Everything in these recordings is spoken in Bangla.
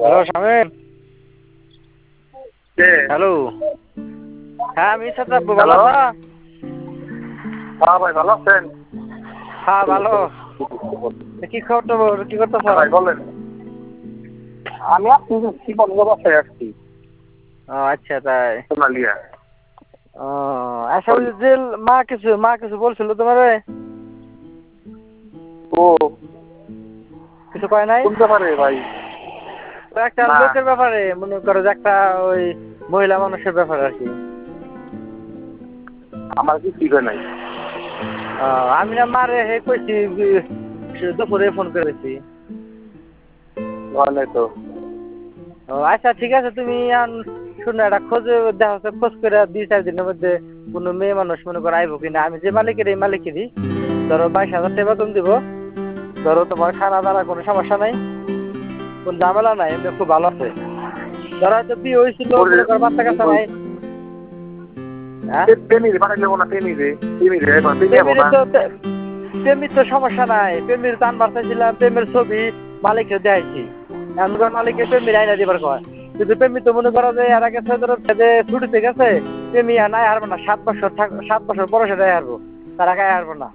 হ্যালো শামিম। কে? হ্যালো। হ্যাঁ আমি সাথে ভালো হ্যালো। আছো? হ্যাঁ ভাই, ভালো আছেন? হ্যাঁ ভালো। কি খবর কি করতেছ? হ্যাঁ ভাই বলেন। আমি আসছি বন্ধ বাসায় আসছি ও আচ্ছা তাই। সোনালিয়া। ও আচ্ছা ওই যে মা কিছু বলছিল তোমারে? ও কিছু কয় নাই? কোন ব্যাপারে ভাই? তো একটা না, লোকের ব্যাপারে মনে করো যে একটা ওই মহিলা মানুষের ব্যাপারে আর কি। আমার কি ঠিক নাই। আমি না মারে হে কইছি দুপুরে ফোন করেছি। হয় নাই তো। ও আচ্ছা ঠিক আছে তুমি শুনো একটা খোঁজ করে 2-4 দিনের মধ্যে কোনো মেয়ে মানুষ মনে করো আইবো কিনা। আমি যে মালিকের এই মালিকেরই ধরো 22,000 টাকা বেতন দিব। ধরো তোমার খানা দানা কোনো সমস্যা নাই, কোন ঝামেলা নাই, এমনি খুব ভালো আছে। ধরো হয়তো বিয়ে হয়েছিল মনে করো বাচ্চা কাচ্চা নাই। হ্যাঁ প্রেমিরে পাঠাই দেবো না, প্রেমিরে এবার প্রেমে যাবো প্রেমির না। তো প্রেমির তো সমস্যা নাই, প্রেমির টান বাড়তেছিলাম, প্রেমের ছবি মালিককে দেখাইছি। এমন মালিককে প্রেমির আইনা দিবার কয়, কিন্তু প্রেমি তো মনে করো যে এর আগে ছুটিতে গেছে। প্রেমি আর নাই হারবো না, 7 বছর পরে সেটাই হারবো, তার আগে হারবো না।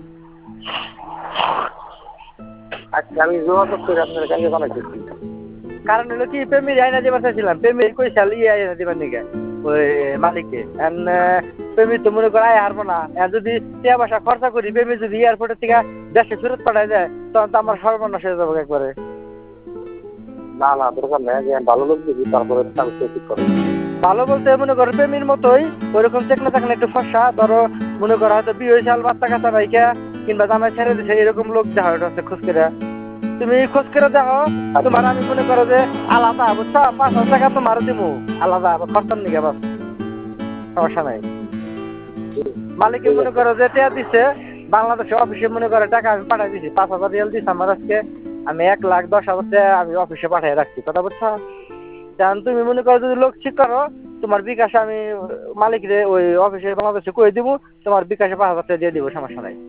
আজকে আমি যোগাযোগ করে আপনার কাছে বানাইতেছি। কারণ হলো কি প্রেমির আইনা দিবার চাইছিলাম, প্রেমির কই সাল আইনা দিবার নিকে ওই মালিককে। প্রেমির তো মনে করো আয় হারবো না। যদি টাকা পয়সা খরচা করি, প্রেমি যদি এয়ারপোর্টের থেকে দেশে ফেরত পাঠায় যায় তখন তো আমার সর্বনাশ হয়ে যাবো একবারে। না না, দরকার নেই, যে ভালো লোক দিবি তারপরে তাকে ঠিক করে। ভালো বলতে মনে করো প্রেমির মতোই ওইরকম চেকনা চাকনা একটু ফসা ধরো, মনে করো হয়তো বিয়ে হয়েছে বাচ্চা কাচ্চা রাইখা কিংবা জামাই ছেড়ে দিছে, এরকম লোক দেখা হচ্ছে খোঁজ করে। তুমি খোঁজ করে দেখো, তোমার আমি মনে করো যে আলাদা বুঝছো 5,000 টাকা তোমার দিবো আলাদা খরচার নিকে, বাস সমস্যা নাই। মালিকে ঠিক মনে আছে। করো যে টাকা দিছে, বাংলাদেশে অফিসে মনে করো টাকা আমি পাঠাই দিছি, 5,000 রিয়াল দিছে আমার আজকে। আমি 1,10,000 টাকা আমি অফিসে পাঠিয়ে রাখছি, কথা বুঝছো? কারণ তুমি মনে করো যদি লোক ঠিক করো, তোমার বিকাশে আমি মালিকরে ওই অফিসে বাংলাদেশে কয়ে দিব, তোমার বিকাশে 5,000 টাকা দিয়ে দিব, সমস্যা নাই।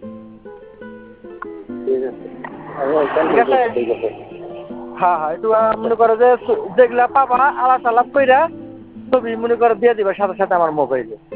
ঠিক আছে, আমি ওইখানে ঠিক আছে। ঠিক আছে। হ্যাঁ হ্যাঁ একটু মনে করো যে যেগুলা পাবা আলাপ আলাপ কইরা ছবি মনে করো দিয়ে দিবা সাথে সাথে আমার মোবাইলে।